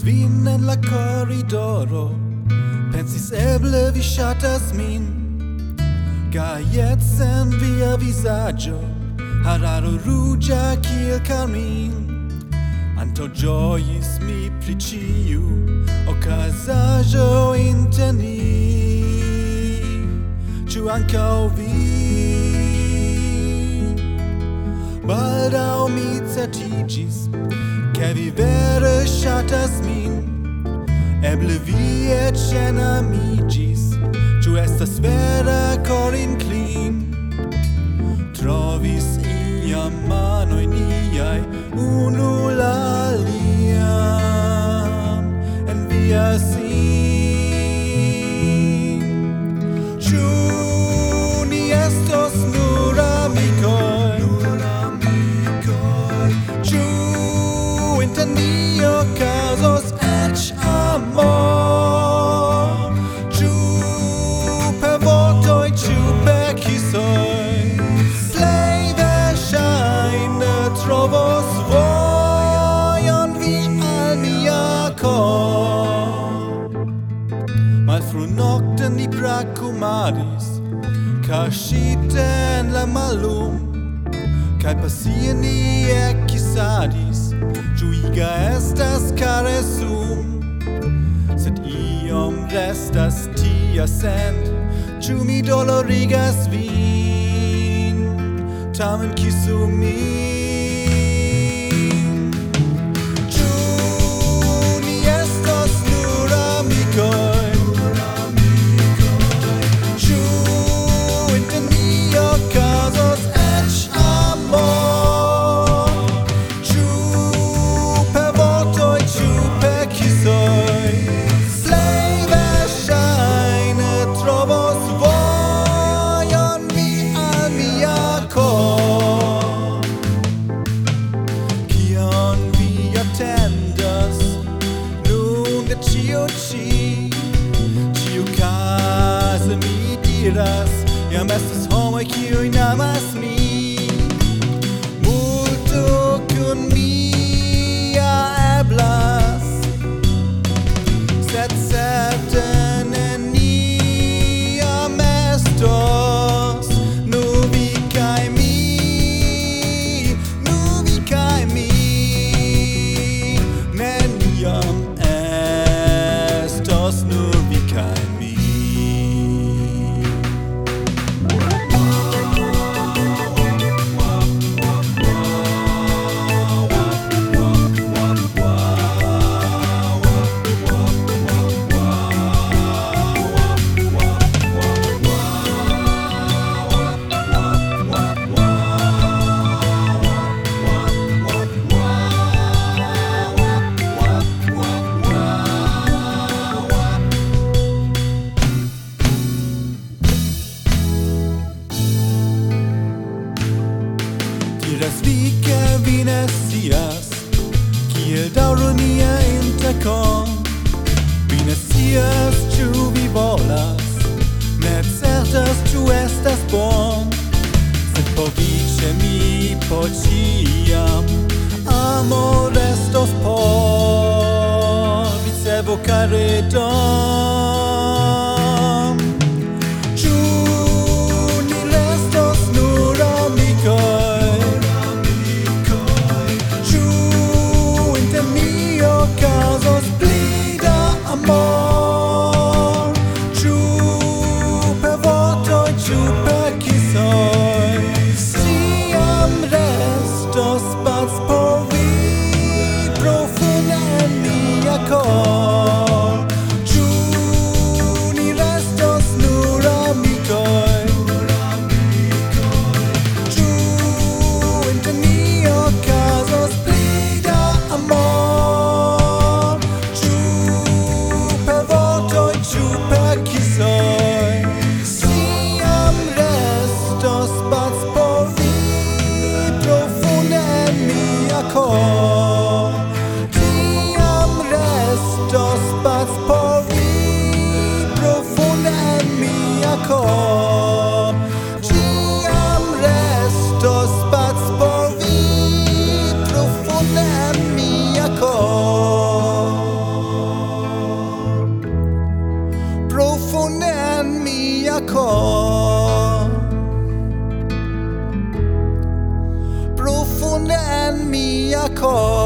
vin en la corridoro, pensis eble vi ŝatas min. Gajecen via vizaĝo, hararo ruĝa kiel karmin. Antaŭ ĝojis mi pri ĉiu okazaĵo inter ni. Ĉu ankaŭ vi? Baldaŭ mi certiĝis, ke vi vere ŝatas min. Eble vi eĉ enamiĝis, ĉu estas vera korinclin? Trovis iam manoj niaj unu la alian en via sin. Ĉu ni estos nur amikoj? Ĉu inter ni okazos eĉ amor? Ĉu per vortoj, ĉu per kisoj? Plej verŝajne trovos vojon vi al mia kor. Malfrunokte ni brakumadis, kaŝite en la malum, kaj pasie ni ekkisadis. Ĝuiga estas karesum, sed iom restas tia sent. Ĉu mi dolorigas vin? Tamen kisu min. Ĉu ni estos nur amikoj? Ĉu inter ni okazos eĉ amor? Ĉu per vortoj, ĉu per kisoj? Plej verŝajne trovos vojon vi al mia kor. Kion vi atendas nun de ĉio ĉi? Ĉiukaze mi diras, jam estas homoj kiuj amas min. Multo kun mi ja eblas, sed certe neniam estos nur vi kaj mi, nur vi kaj mi. Neniam estos nur vi kaj mi. Diras vi ke vi ne scias, kiel daŭru nia interkon. Vi ne scias ĉu vi volas, ne certas ĉu estas bon. Sed por vi ĉe mi por ĉiam amo restos por vi servo kaj redon. Ĉu ni restos nur amikoj? Okazos pli da amor. Ĉu per vortoj, ĉu per kisoj? Ĉiam restos spac por vi profunde en mia kor. Ĉu ni mia cor, profunda en mia cor.